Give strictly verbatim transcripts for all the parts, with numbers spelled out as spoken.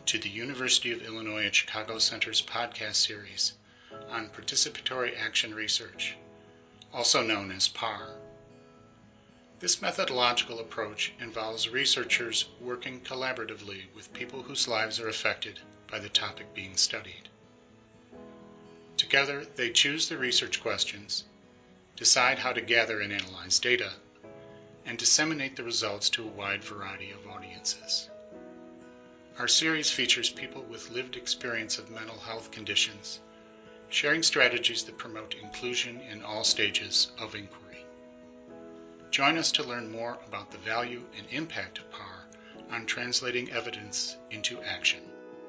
to the University of Illinois at Chicago Center's podcast series on Participatory Action Research, also known as P A R. This methodological approach involves researchers working collaboratively with people whose lives are affected by the topic being studied. Together, they choose the research questions, decide how to gather and analyze data, and disseminate the results to a wide variety of audiences. Our series features people with lived experience of mental health conditions, sharing strategies that promote inclusion in all stages of inquiry. Join us to learn more about the value and impact of P A R on translating evidence into action.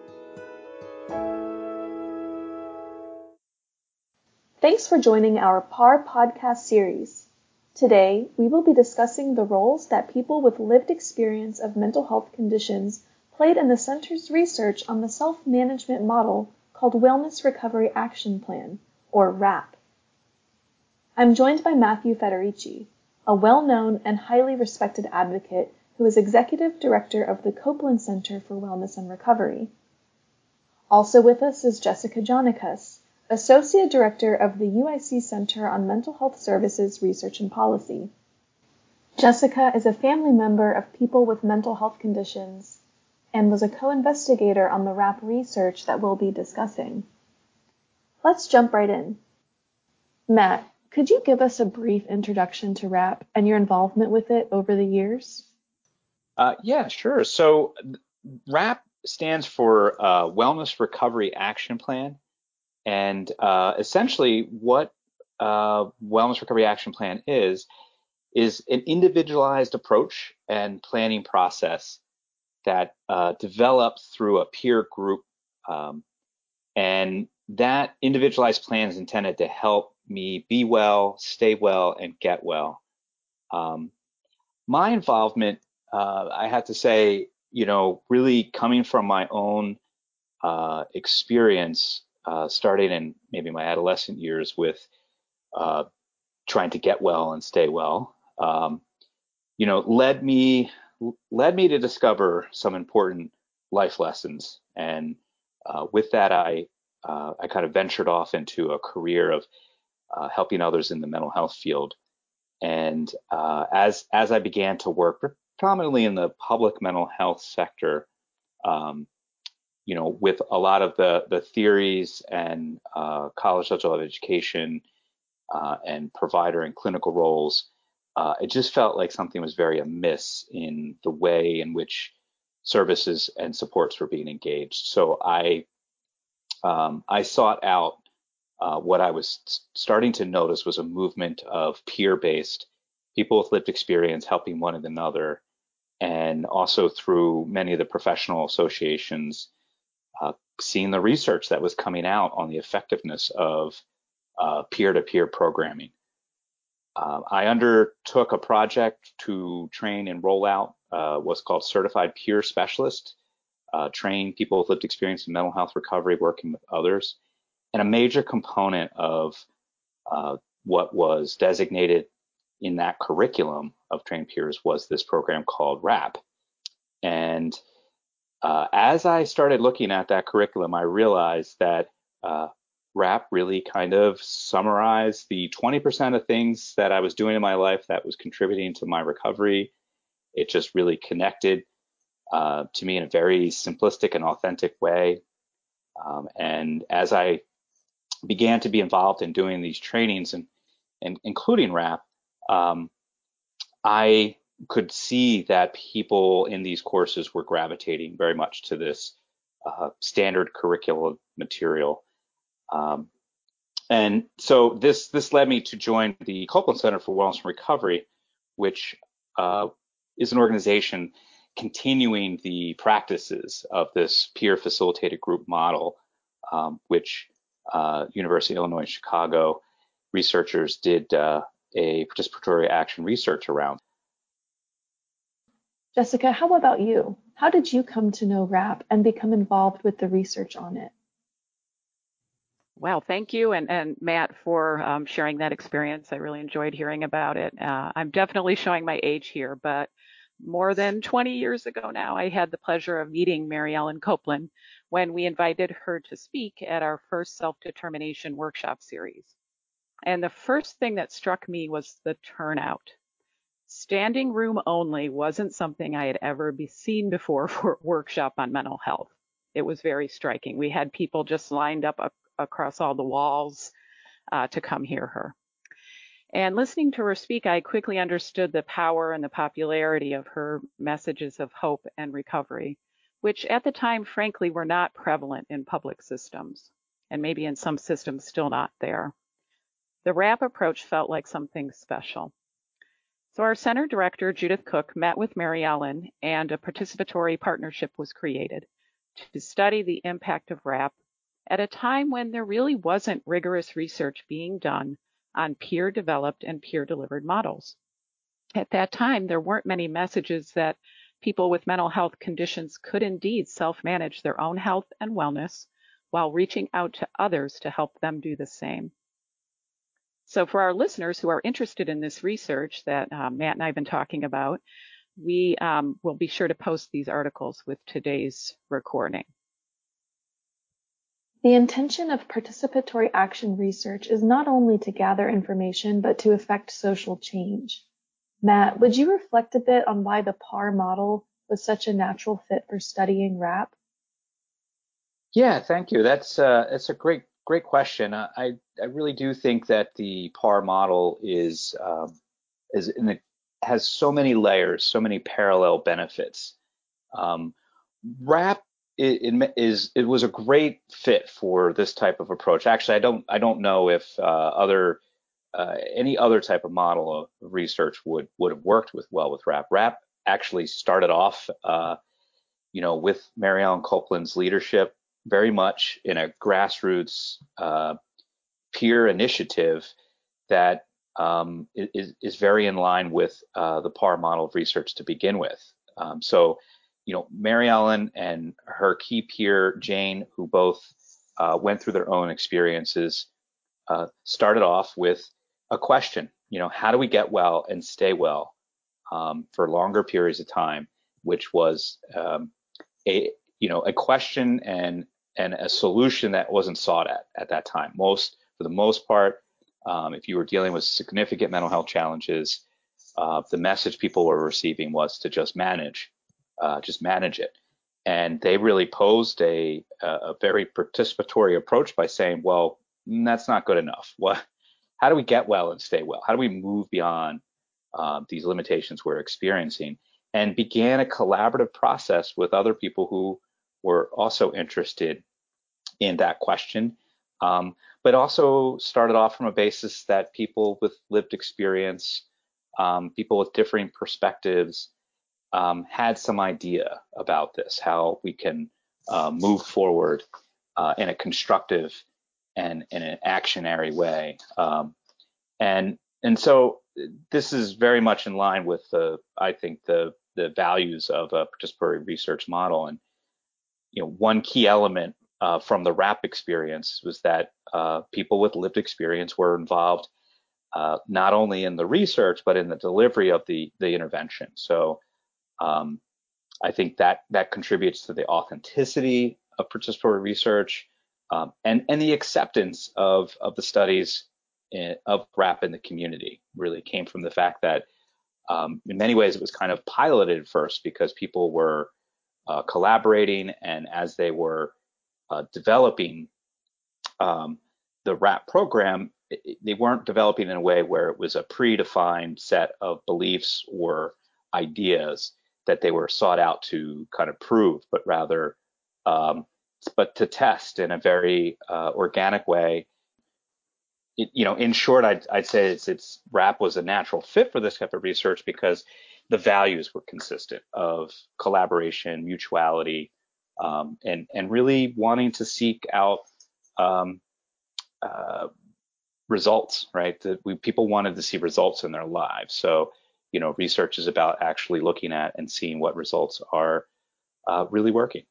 Thanks for joining our P A R podcast series. Today, we will be discussing the roles that people with lived experience of mental health conditions played in the Center's research on the self-management model called Wellness Recovery Action Plan, or WRAP. I'm joined by Matthew Federici, a well-known and highly respected advocate who is Executive Director of the Copeland Center for Wellness and Recovery. Also with us is Jessica Jonikas, Associate Director of the U I C Center on Mental Health Services Research and Policy. Jessica is a family member of people with mental health conditions and was a co-investigator on the WRAP research that we'll be discussing. Let's jump right in. Matt, could you give us a brief introduction to WRAP and your involvement with it over the years? Uh, yeah, sure. So WRAP stands for uh, Wellness Recovery Action Plan. And uh, essentially what uh, Wellness Recovery Action Plan is, is an individualized approach and planning process that uh, develops through a peer group. Um, and that individualized plan is intended to help me be well, stay well, and get well. Um, my involvement, uh, I have to say, you know, really coming from my own uh, experience, uh, starting in maybe my adolescent years with uh, trying to get well and stay well, um, you know, led me led me to discover some important life lessons. And uh, with that, I uh, I kind of ventured off into a career of uh, helping others in the mental health field. And uh, as as I began to work predominantly in the public mental health sector, um, you know, with a lot of the the theories and uh, college level education uh, and provider and clinical roles, uh, it just felt like something was very amiss in the way in which services and supports were being engaged. So I um, I sought out uh, what I was starting to notice was a movement of peer-based people with lived experience helping one another, and also through many of the professional associations, uh, seeing the research that was coming out on the effectiveness of uh, peer-to-peer programming. Uh, I undertook a project to train and roll out uh, what's called Certified Peer Specialist, uh, train people with lived experience in mental health recovery working with others. And a major component of uh, what was designated in that curriculum of trained peers was this program called WRAP. And uh, as I started looking at that curriculum, I realized that uh, WRAP really kind of summarized the twenty percent of things that I was doing in my life that was contributing to my recovery. It just really connected uh, to me in a very simplistic and authentic way. Um, and as I began to be involved in doing these trainings and, and including WRAP, um, I could see that people in these courses were gravitating very much to this uh, standard curriculum material. Um, and so this this led me to join the Copeland Center for Wellness and Recovery, which uh, is an organization continuing the practices of this peer facilitated group model, um, which uh, University of Illinois Chicago researchers did uh, a participatory action research around. Jessica, how about you? How did you come to know WRAP and become involved with the research on it? Well, thank you, and, and Matt, for um, sharing that experience. I really enjoyed hearing about it. Uh, I'm definitely showing my age here, but more than twenty years ago now, I had the pleasure of meeting Mary Ellen Copeland when we invited her to speak at our first self-determination workshop series. And the first thing that struck me was the turnout. Standing room only wasn't something I had ever be seen before for a workshop on mental health. It was very striking. We had people just lined up ac- across all the walls uh, to come hear her. And listening to her speak, I quickly understood the power and the popularity of her messages of hope and recovery, which at the time, frankly, were not prevalent in public systems, and maybe in some systems still not there. The RAP approach felt like something special. So our center director, Judith Cook, met with Mary Ellen, and a participatory partnership was created to study the impact of RAP at a time when there really wasn't rigorous research being done on peer-developed and peer-delivered models. At that time, there weren't many messages that people with mental health conditions could indeed self-manage their own health and wellness while reaching out to others to help them do the same. So for our listeners who are interested in this research that uh, Matt and I have been talking about, we um, will be sure to post these articles with today's recording. The intention of participatory action research is not only to gather information, but to effect social change. Matt, would you reflect a bit on why the P A R model was such a natural fit for studying RAP? Yeah, thank you. That's uh, that's a great great question. Uh, I I really do think that the P A R model is um, is in the, has so many layers, so many parallel benefits. Um, RAP it, it is it was a great fit for this type of approach. Actually, I don't I don't know if uh, other uh, any other type of model of research would would have worked with well with RAP. RAP actually started off, uh, you know, with Mary Ellen Copeland's leadership, very much in a grassroots uh, peer initiative that um, is, is very in line with uh, the P A R model of research to begin with. Um, so, you know, Mary Ellen and her key peer, Jane, who both uh, went through their own experiences, uh, started off with a question, you know, how do we get well and stay well um, for longer periods of time, which was um, a, you know, a question and and a solution that wasn't sought at at that time. Most, for the most part, um, if you were dealing with significant mental health challenges, uh, the message people were receiving was to just manage, uh, just manage it. And they really posed a, a very participatory approach by saying, well, that's not good enough. What, how do we get well and stay well? How do we move beyond uh, these limitations we're experiencing? And began a collaborative process with other people who were also interested in that question, um, but also started off from a basis that people with lived experience, um, people with differing perspectives, um, had some idea about this, how we can uh, move forward uh, in a constructive and in an actionary way. Um, and and so this is very much in line with the, I think, the the values of a participatory research model. And you know, one key element uh, from the RAP experience was that uh, people with lived experience were involved uh, not only in the research but in the delivery of the the intervention. So um, I think that that contributes to the authenticity of participatory research um, and and the acceptance of of the studies in, of RAP in the community. Really came from the fact that um, in many ways it was kind of piloted first because people were uh, collaborating, and as they were uh, developing um, the RAP program, it, they weren't developing in a way where it was a predefined set of beliefs or ideas that they were sought out to kind of prove, but rather, um, but to test in a very uh, organic way. It, you know, in short, I'd, I'd say it's, it's RAP was a natural fit for this type of research because the values were consistent of collaboration, mutuality, um, and and really wanting to seek out um, uh, results, right? That we people wanted to see results in their lives. So, you know, research is about actually looking at and seeing what results are uh, really working.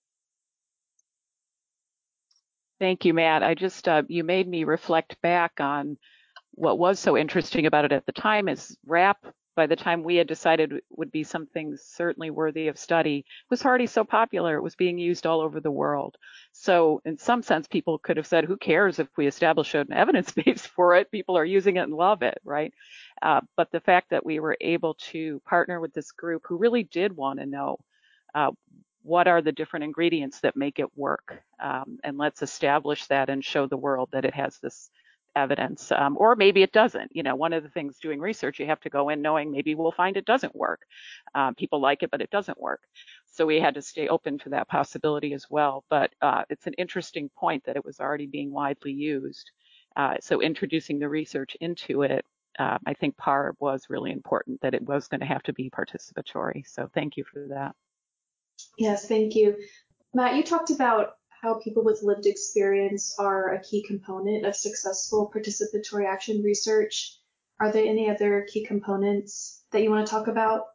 Thank you, Matt. I just, uh, you made me reflect back on what was so interesting about it at the time is RAP by the time we had decided it would be something certainly worthy of study, it was already so popular. It was being used all over the world. So in some sense, people could have said, who cares if we establish an evidence base for it? People are using it and love it, right? Uh, but the fact that we were able to partner with this group who really did want to know uh, what are the different ingredients that make it work, um, and let's establish that and show the world that it has this evidence, um, or maybe it doesn't. You know, one of the things doing research, you have to go in knowing maybe we'll find it doesn't work. Um, people like it, but it doesn't work. So we had to stay open to that possibility as well. But uh, it's an interesting point that it was already being widely used. Uh, so introducing the research into it, uh, I think P A R was really important, that it was going to have to be participatory. So thank you for that. Yes, thank you. Matt, you talked about how people with lived experience are a key component of successful participatory action research. Are there any other key components that you want to talk about?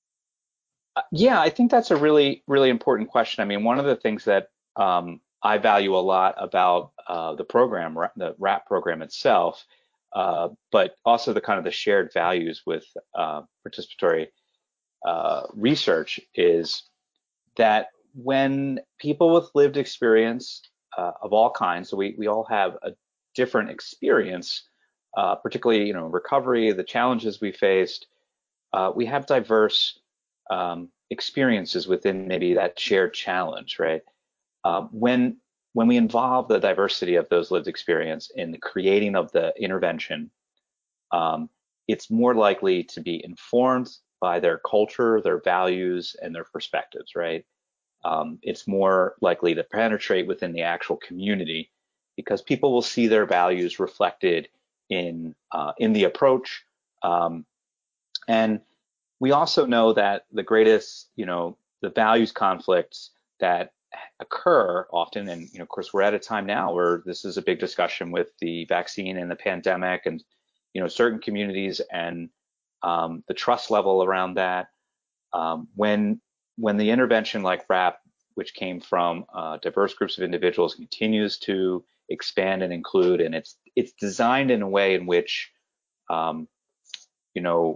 Yeah, I think that's a really, really important question. I mean, one of the things that um, I value a lot about uh, the program, the RAP program itself, uh, but also the kind of the shared values with uh, participatory uh, research is that when people with lived experience uh, of all kinds, so we, we all have a different experience, uh, particularly, you know, recovery, the challenges we faced, uh, we have diverse um, experiences within maybe that shared challenge, right? Uh, when when we involve the diversity of those lived experience in the creating of the intervention, um, it's more likely to be informed by their culture, their values, and their perspectives, right? Um, it's more likely to penetrate within the actual community because people will see their values reflected in uh, in the approach. Um, and we also know that the greatest, you know, the values conflicts that occur often, and you know, of course, we're at a time now where this is a big discussion with the vaccine and the pandemic, and you know, certain communities and um, the trust level around that. Um, when when the intervention like RAP, which came from uh, diverse groups of individuals, continues to expand and include, and it's it's designed in a way in which, um, you know,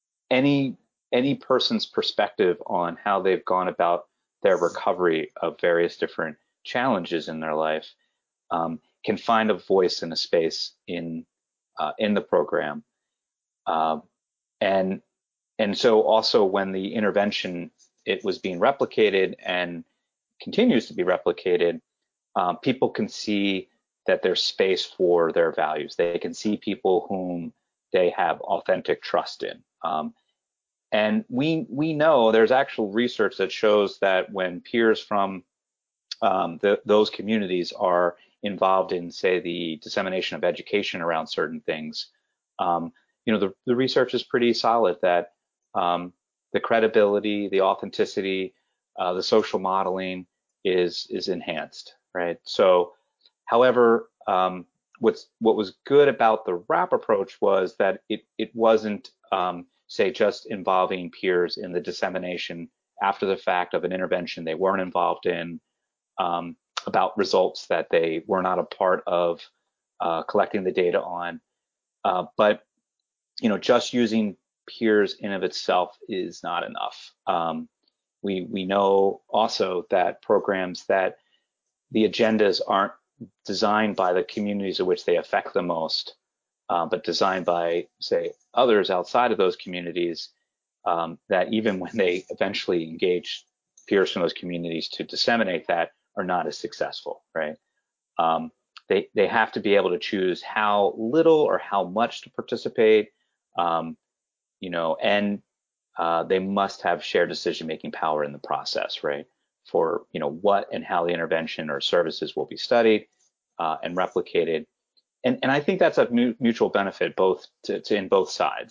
any any person's perspective on how they've gone about their recovery of various different challenges in their life um, can find a voice and a space in uh, in the program. Um, and and so also when the intervention it was being replicated and continues to be replicated, um, people can see that there's space for their values. They can see people whom they have authentic trust in. Um, and we we know there's actual research that shows that when peers from um, the, those communities are involved in, say, the dissemination of education around certain things, um, you know, the, the research is pretty solid that um, the credibility, the authenticity, uh, the social modeling is is enhanced, right? So, however, um, what's what was good about the RAP approach was that it it wasn't um, say just involving peers in the dissemination after the fact of an intervention they weren't involved in, um, about results that they were not a part of uh, collecting the data on. Uh, but you know, just using peers in of itself is not enough. Um, we we know also that programs that the agendas aren't designed by the communities in which they affect the most, uh, but designed by, say, others outside of those communities, um, that even when they eventually engage peers from those communities to disseminate that, are not as successful, right? Um, they they have to be able to choose how little or how much to participate, um, you know, and uh, they must have shared decision-making power in the process, right? For you know what and how the intervention or services will be studied uh, and replicated, and and I think that's a mutual benefit both to, to in both sides.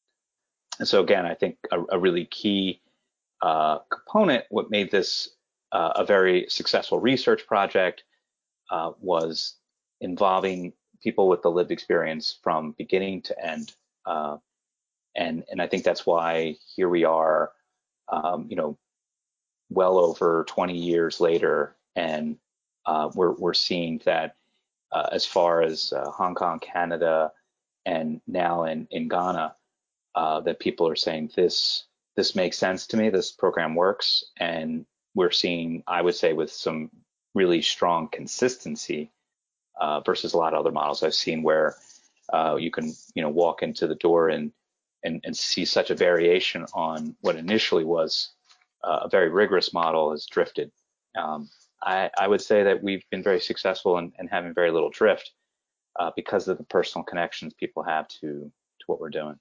And so again, I think a, a really key uh, component, what made this uh, a very successful research project, uh, was involving people with the lived experience from beginning to end. Uh, and and I think that's why here we are, um, you know, well over twenty years later, and uh, we're we're seeing that uh, as far as uh, Hong Kong, Canada, and now in in Ghana, uh, that people are saying this this makes sense to me, this program works, and we're seeing, I would say, with some really strong consistency uh, versus a lot of other models I've seen where uh, you can, you know, walk into the door and and, and see such a variation on what initially was uh, a very rigorous model has drifted. Um, I, I would say that we've been very successful in, in having very little drift uh, because of the personal connections people have to to what we're doing.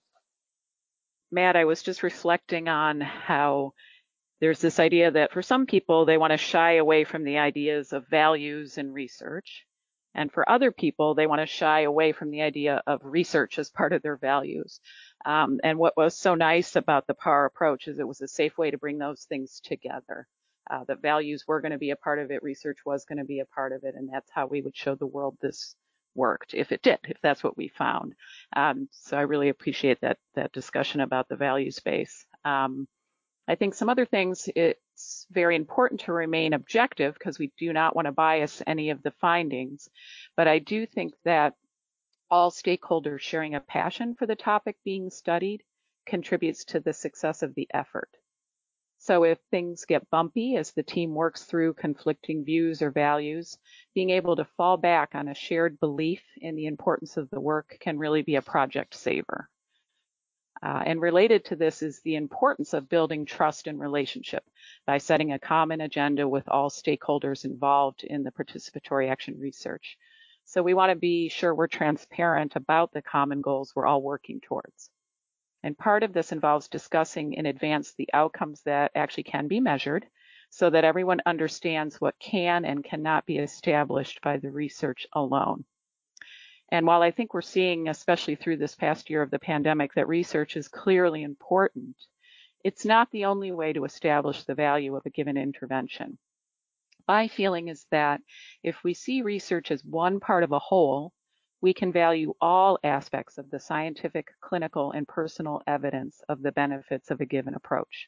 Matt, I was just reflecting on how there's this idea that for some people, they want to shy away from the ideas of values in research. And for other people, they want to shy away from the idea of research as part of their values. Um, and what was so nice about the P A R approach is it was a safe way to bring those things together. Uh, that values were going to be a part of it, research was going to be a part of it, and that's how we would show the world this worked, if it did, if that's what we found. Um, so I really appreciate that that discussion about the value space. Um, I think some other things, it's very important to remain objective because we do not want to bias any of the findings. But I do think that all stakeholders sharing a passion for the topic being studied contributes to the success of the effort. So if things get bumpy as the team works through conflicting views or values, being able to fall back on a shared belief in the importance of the work can really be a project saver. Uh, and related to this is the importance of building trust and relationship by setting a common agenda with all stakeholders involved in the participatory action research. So we want to be sure we're transparent about the common goals we're all working towards. And part of this involves discussing in advance the outcomes that actually can be measured so that everyone understands what can and cannot be established by the research alone. And while I think we're seeing, especially through this past year of the pandemic, that research is clearly important, it's not the only way to establish the value of a given intervention. My feeling is that if we see research as one part of a whole, we can value all aspects of the scientific, clinical, and personal evidence of the benefits of a given approach.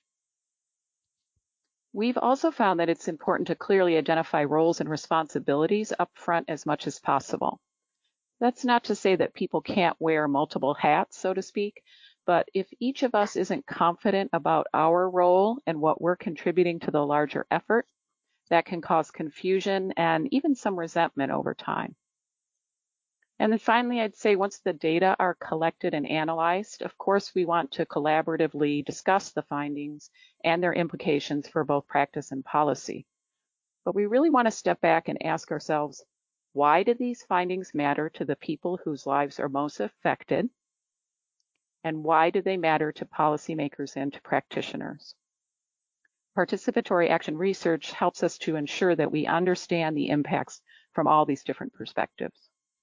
We've also found that it's important to clearly identify roles and responsibilities up front as much as possible. That's not to say that people can't wear multiple hats, so to speak, but if each of us isn't confident about our role and what we're contributing to the larger effort, that can cause confusion and even some resentment over time. And then finally, I'd say once the data are collected and analyzed, of course, we want to collaboratively discuss the findings and their implications for both practice and policy. But we really want to step back and ask ourselves, why do these findings matter to the people whose lives are most affected? And why do they matter to policymakers and to practitioners? Participatory action research helps us to ensure that we understand the impacts from all these different perspectives.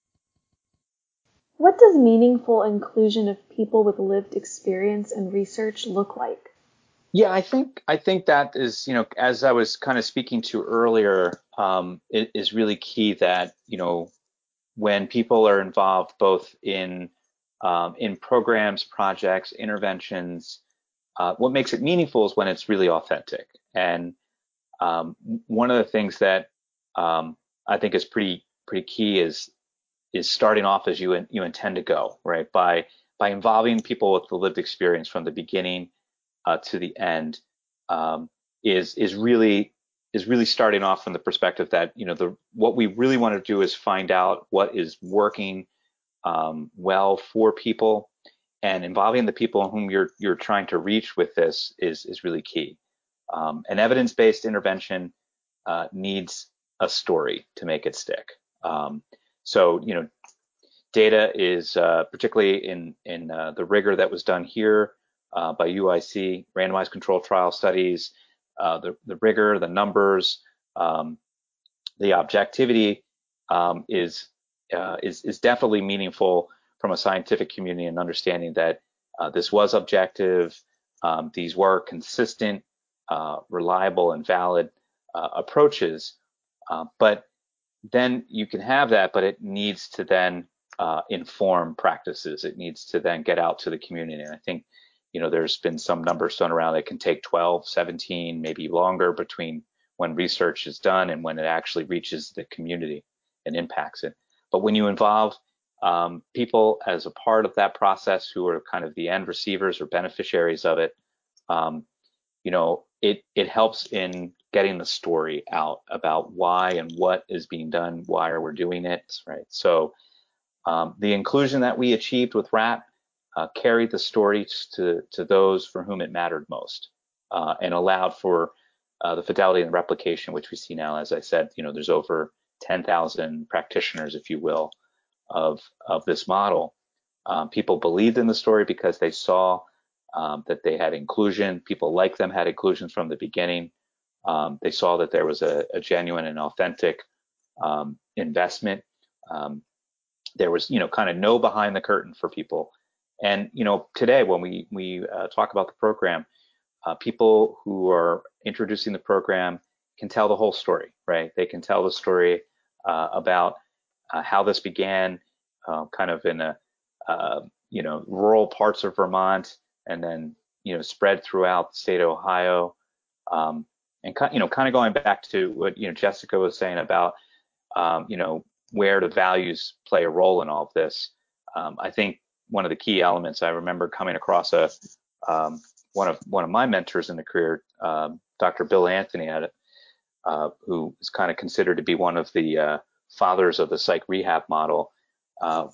What does meaningful inclusion of people with lived experience in research look like? Yeah, I think I think that is, you know, as I was kind of speaking to earlier, um, it is really key that, you know, when people are involved both in um, in programs, projects, interventions, uh, what makes it meaningful is when it's really authentic. And um, one of the things that um, I think is pretty pretty key is is starting off as you you intend to go, right? By by involving people with the lived experience from the beginning uh, to the end um, is is really is really starting off from the perspective that, you know, the what we really want to do is find out what is working um, well for people, and involving the people whom you're you're trying to reach with this is is really key. Um, an evidence-based intervention uh, needs a story to make it stick. Um, so, you know, data is uh, particularly in in uh, the rigor that was done here uh, by U I C, randomized controlled trial studies, uh, the the rigor, the numbers, um, the objectivity um, is uh, is is definitely meaningful from a scientific community and understanding that uh, this was objective, um, these were consistent, uh, reliable, and valid uh, approaches. Uh, but then you can have that, but it needs to then uh, inform practices. It needs to then get out to the community. And I think, you know, there's been some numbers thrown around that can take twelve, seventeen, maybe longer between when research is done and when it actually reaches the community and impacts it. But when you involve um, people as a part of that process who are kind of the end receivers or beneficiaries of it, um, you know, it it helps in getting the story out about why and what is being done, why are we doing it, right? So um, the inclusion that we achieved with RAP uh, carried the story to to those for whom it mattered most, uh, and allowed for uh, the fidelity and replication, which we see now. As I said, you know, there's over ten thousand practitioners, if you will, of of this model. Um, people believed in the story because they saw um, that they had inclusion. People like them had inclusion from the beginning. Um, they saw that there was a, a genuine and authentic um, investment. Um, there was, you know, kind of no behind the curtain for people. And, you know, today when we we uh, talk about the program, uh, people who are introducing the program can tell the whole story, right? They can tell the story uh, about uh, how this began, uh, kind of in a, uh, you know, rural parts of Vermont, and then, you know, spread throughout the state of Ohio. Um, and, you know, kind of going back to what, you know, Jessica was saying about, um, you know, where the values play a role in all of this. Um, I think one of the key elements, I remember coming across a um, one of one of my mentors in the career, um, Doctor Bill Anthony, at it, uh, who is kind of considered to be one of the uh, fathers of the psych rehab model. Uh,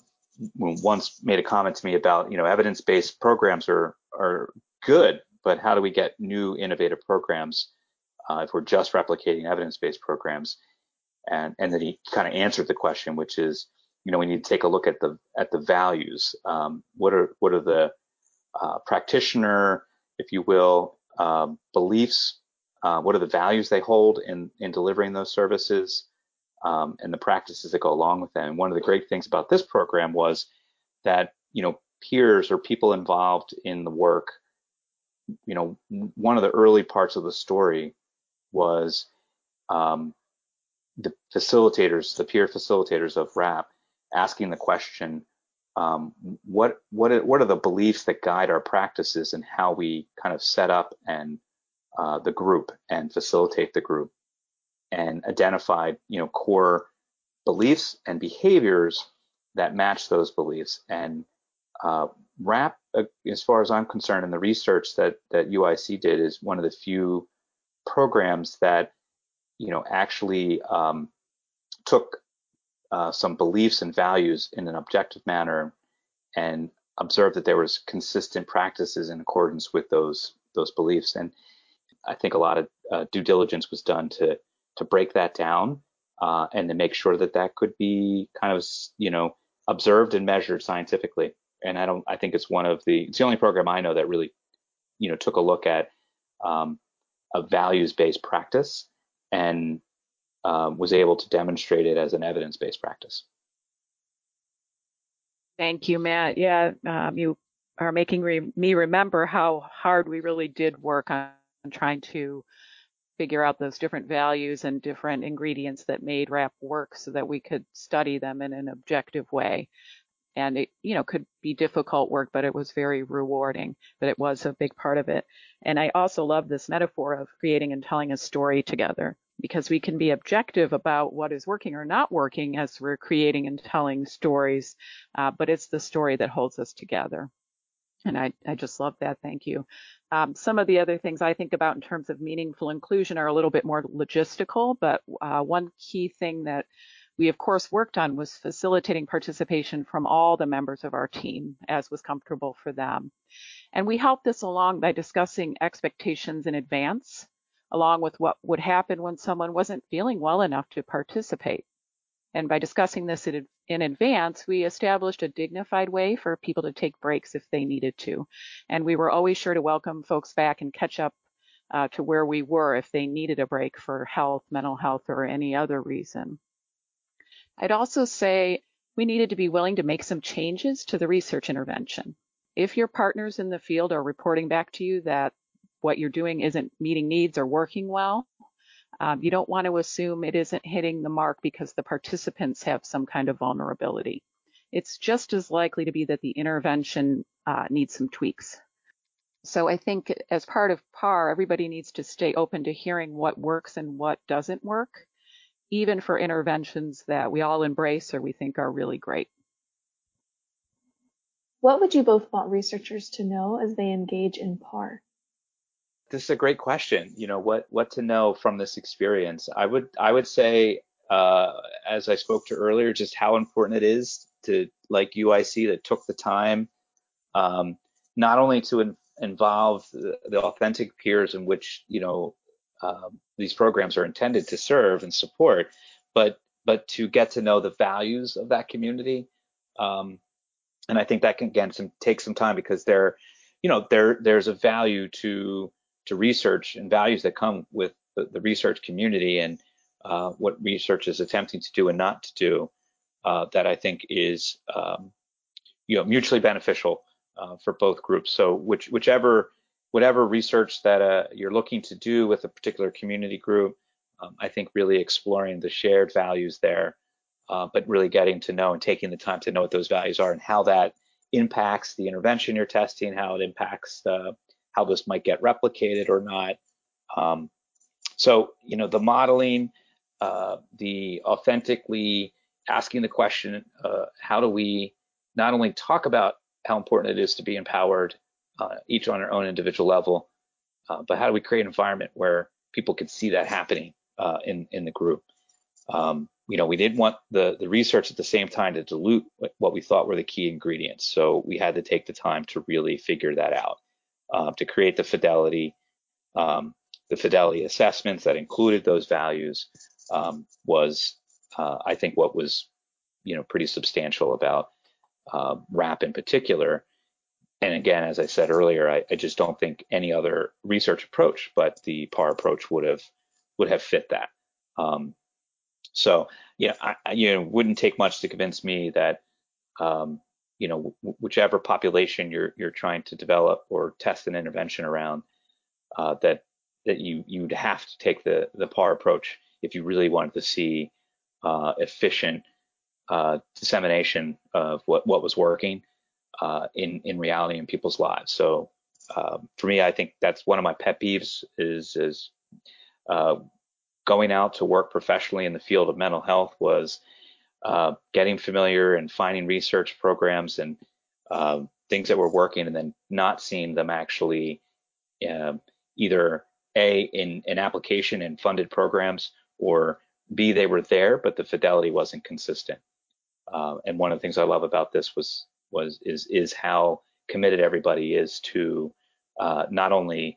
once made a comment to me about, you know, evidence-based programs are are good, but how do we get new innovative programs uh, if we're just replicating evidence-based programs? And and then he kind of answered the question, which is, you know, we need to take a look at the at the values. Um, what are what are the uh, practitioner, if you will, um, beliefs? Uh, what are the values they hold in in delivering those services, um, and the practices that go along with them? And one of the great things about this program was that, you know, peers or people involved in the work, you know, one of the early parts of the story was um, the facilitators, the peer facilitators of RAP, asking the question, um, what what are, what are the beliefs that guide our practices and how we kind of set up and uh, the group and facilitate the group, and identified, you know, core beliefs and behaviors that match those beliefs. And uh, RAP, uh, as far as I'm concerned, and the research that that U I C did, is one of the few programs that, you know, actually um, took uh, some beliefs and values in an objective manner and observed that there was consistent practices in accordance with those those beliefs. And I think a lot of uh, due diligence was done to to break that down uh, and to make sure that that could be kind of, you know, observed and measured scientifically. And I don't I think it's one of the it's the only program I know that really, you know, took a look at um, a values-based practice and um, was able to demonstrate it as an evidence-based practice. Thank you, Matt. Yeah, um, you are making re- me remember how hard we really did work on, on trying to figure out those different values and different ingredients that made RAP work so that we could study them in an objective way. And it, you know, could be difficult work, but it was very rewarding, but it was a big part of it. And I also love this metaphor of creating and telling a story together, because we can be objective about what is working or not working as we're creating and telling stories, uh, but it's the story that holds us together. And I, I just love that. Thank you. Um, some of the other things I think about in terms of meaningful inclusion are a little bit more logistical, but uh, one key thing that we, of course, worked on was facilitating participation from all the members of our team, as was comfortable for them. And we helped this along by discussing expectations in advance, along with what would happen when someone wasn't feeling well enough to participate. And by discussing this in, in advance, we established a dignified way for people to take breaks if they needed to. And we were always sure to welcome folks back and catch up uh, to where we were if they needed a break for health, mental health, or any other reason. I'd also say we needed to be willing to make some changes to the research intervention. If your partners in the field are reporting back to you that what you're doing isn't meeting needs or working well, Um, you don't want to assume it isn't hitting the mark because the participants have some kind of vulnerability. It's just as likely to be that the intervention uh, needs some tweaks. So I think as part of P A R, everybody needs to stay open to hearing what works and what doesn't work, even for interventions that we all embrace or we think are really great. What would you both want researchers to know as they engage in P A R? This is a great question. You know, what what to know from this experience? I would I would say, uh, as I spoke to earlier, just how important it is to, like U I C, that took the time, um, not only to in, involve the, the authentic peers in which, you know, um, these programs are intended to serve and support, but but to get to know the values of that community. Um, and I think that can, again, some, take some time, because there, you know, there there's a value to to research and values that come with the, the research community, and uh, what research is attempting to do and not to do, uh, that I think is um, you know, mutually beneficial uh, for both groups. So which whichever whatever research that uh, you're looking to do with a particular community group, um, I think really exploring the shared values there, uh, but really getting to know and taking the time to know what those values are and how that impacts the intervention you're testing, how it impacts uh, how this might get replicated or not. Um, so, you know, the modeling, uh, the authentically asking the question, uh, how do we not only talk about how important it is to be empowered, uh, each on our own individual level, uh, but how do we create an environment where people can see that happening uh, in in the group? Um, you know, we didn't want the the research at the same time to dilute what we thought were the key ingredients, so we had to take the time to really figure that out, uh, to create the fidelity. Um, the fidelity assessments that included those values um, was, uh, I think, what was, you know, pretty substantial about uh, RAP in particular. And again, as I said earlier, I, I just don't think any other research approach but the P A R approach would have would have fit that. Um, so, yeah, I, I, you know, wouldn't take much to convince me that, um, you know, w- whichever population you're you're trying to develop or test an intervention around, uh, that that you you'd have to take the the P A R approach if you really wanted to see uh, efficient uh, dissemination of what what was working uh, in in reality in people's lives. So um, for me, I think that's one of my pet peeves is is uh, going out to work professionally in the field of mental health was uh, getting familiar and finding research programs and uh, things that were working, and then not seeing them actually uh, either A, in an application and funded programs, or B, they were there, but the fidelity wasn't consistent. Uh, and one of the things I love about this was was is is how committed everybody is to uh, not only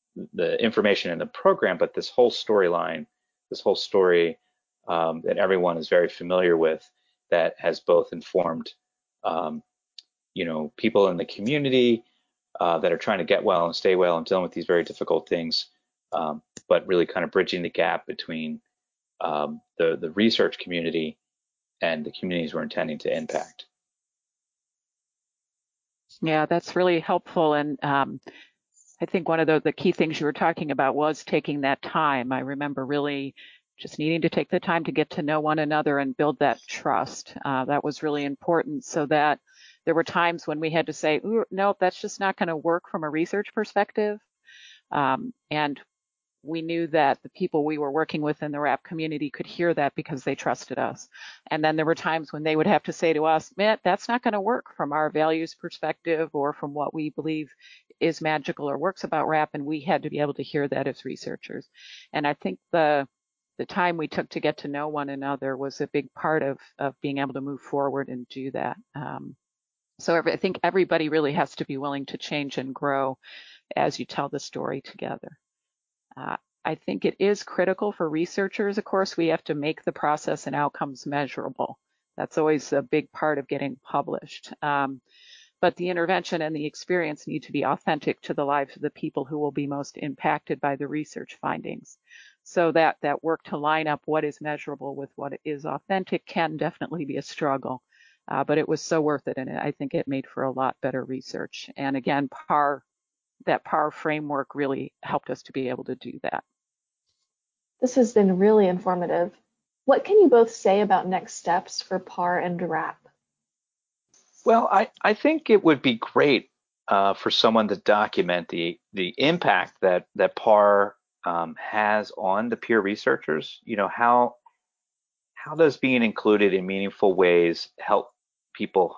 the information in the program, but this whole storyline, this whole story um, that everyone is very familiar with, that has both informed, um, you know, people in the community uh, that are trying to get well and stay well and dealing with these very difficult things, um, but really kind of bridging the gap between um, the the research community and the communities we're intending to impact. Yeah, that's really helpful. And um, I think one of the, the key things you were talking about was taking that time. I remember really just needing to take the time to get to know one another and build that trust. Uh, that was really important, so that there were times when we had to say, ooh, no, that's just not going to work from a research perspective. Um, and we knew that the people we were working with in the RAP community could hear that because they trusted us. And then there were times when they would have to say to us, man, that's not going to work from our values perspective or from what we believe is magical or works about RAP. And we had to be able to hear that as researchers. And I think the the time we took to get to know one another was a big part of, of being able to move forward and do that. Um, so I think everybody really has to be willing to change and grow as you tell the story together. Uh, I think it is critical for researchers. Of course, we have to make the process and outcomes measurable. That's always a big part of getting published. Um, but the intervention and the experience need to be authentic to the lives of the people who will be most impacted by the research findings. So that, that work to line up what is measurable with what is authentic can definitely be a struggle. Uh, but it was so worth it, and I think it made for a lot better research. And again, P A R that P A R framework really helped us to be able to do that. This has been really informative. What can you both say about next steps for P A R and RAP? Well, I, I think it would be great uh, for someone to document the the impact that that P A R um, has on the peer researchers. You know, how how does being included in meaningful ways help people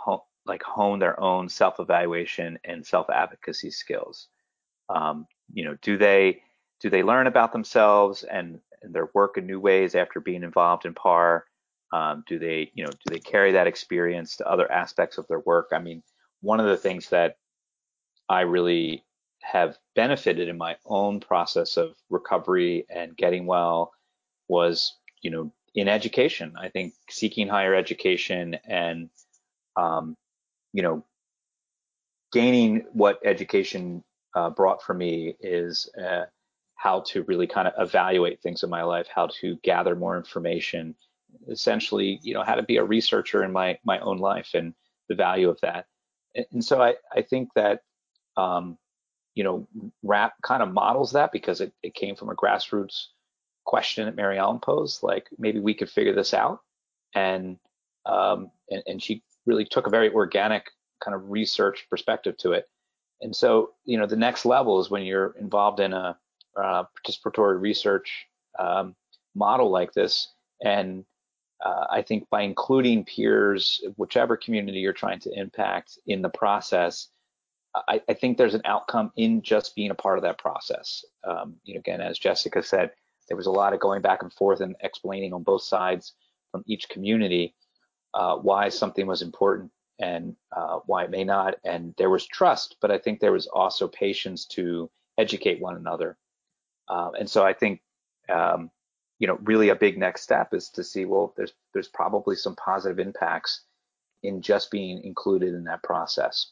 like hone their own self-evaluation and self-advocacy skills. Um, you know, do they do they learn about themselves and, and their work in new ways after being involved in P A R? Um, do they, you know, do they carry that experience to other aspects of their work? I mean, one of the things that I really have benefited in my own process of recovery and getting well was, you know, in education. I think seeking higher education and, um, you know, gaining what education uh, brought for me is uh, how to really kind of evaluate things in my life, how to gather more information, essentially, you know, how to be a researcher in my my own life and the value of that. And, and so I, I think that, um, you know, RAP kind of models that because it, it came from a grassroots question that Mary Ellen posed, like maybe we could figure this out. And, um, and, and she really took a very organic kind of research perspective to it. And so, you know, the next level is when you're involved in a uh, participatory research um, model like this. And uh, I think by including peers, whichever community you're trying to impact in the process, I, I think there's an outcome in just being a part of that process. Um, you know, again, as Jessica said, there was a lot of going back and forth and explaining on both sides from each community uh, why something was important and uh, why it may not. And there was trust, but I think there was also patience to educate one another. Uh, and so I think, um, you know, really a big next step is to see, well, there's there's probably some positive impacts in just being included in that process.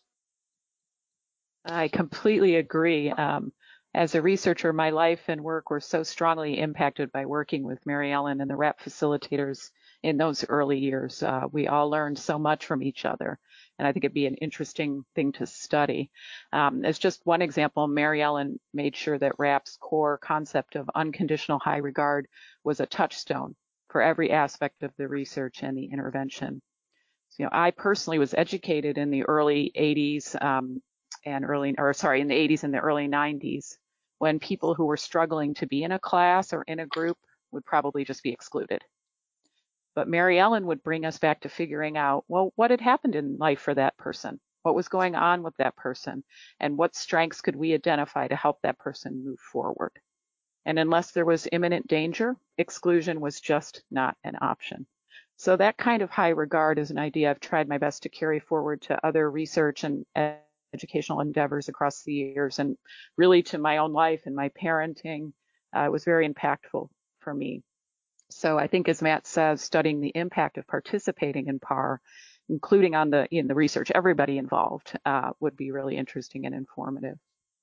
I completely agree. Um, as a researcher, my life and work were so strongly impacted by working with Mary Ellen and the RAP facilitators in those early years. Uh, we all learned so much from each other, and I think it'd be an interesting thing to study. Um, as just one example, Mary Ellen made sure that RAP's core concept of unconditional high regard was a touchstone for every aspect of the research and the intervention. So, you know, I personally was educated in the early eighties um, and early, or sorry, in the eighties and the early nineties, when people who were struggling to be in a class or in a group would probably just be excluded. But Mary Ellen would bring us back to figuring out, well, what had happened in life for that person? What was going on with that person? And what strengths could we identify to help that person move forward? And unless there was imminent danger, exclusion was just not an option. So that kind of high regard is an idea I've tried my best to carry forward to other research and educational endeavors across the years, and really to my own life and my parenting. Uh, it was very impactful for me. So I think, as Matt says, studying the impact of participating in P A R, including on the in the research, everybody involved, uh, would be really interesting and informative.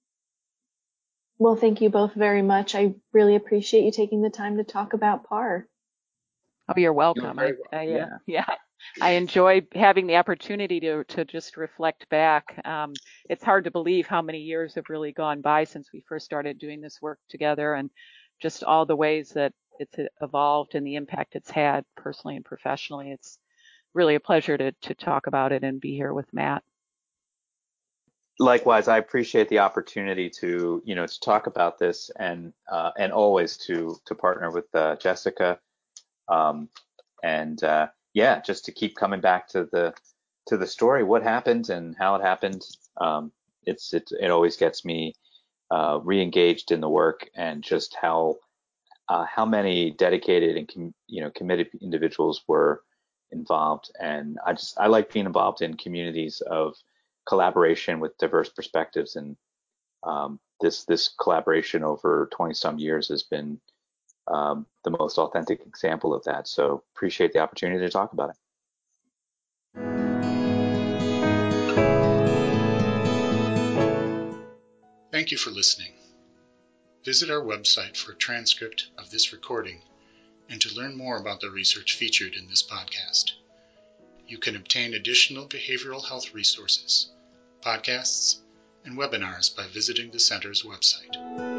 Well, thank you both very much. I really appreciate you taking the time to talk about P A R. Oh, you're welcome. You're I, well. I Yeah. uh, yeah, I enjoy having the opportunity to to just reflect back. Um, it's hard to believe how many years have really gone by since we first started doing this work together, and just all the ways that it's evolved and the impact it's had personally and professionally. It's really a pleasure to to talk about it and be here with Matt. Likewise, I appreciate the opportunity to, you know, to talk about this and uh, and always to to partner with uh, Jessica, um, and uh, yeah, just to keep coming back to the to the story, what happened and how it happened. Um, it's it it always gets me uh, re-engaged in the work and just how uh, how many dedicated and com- you know committed individuals were involved. And I just I like being involved in communities of collaboration with diverse perspectives, and um, this this collaboration over twenty some years has been um, the most authentic example of that. So appreciate the opportunity to talk about it. Thank you for listening. Visit our website for a transcript of this recording and to learn more about the research featured in this podcast. You can obtain additional behavioral health resources, podcasts, and webinars by visiting the Center's website.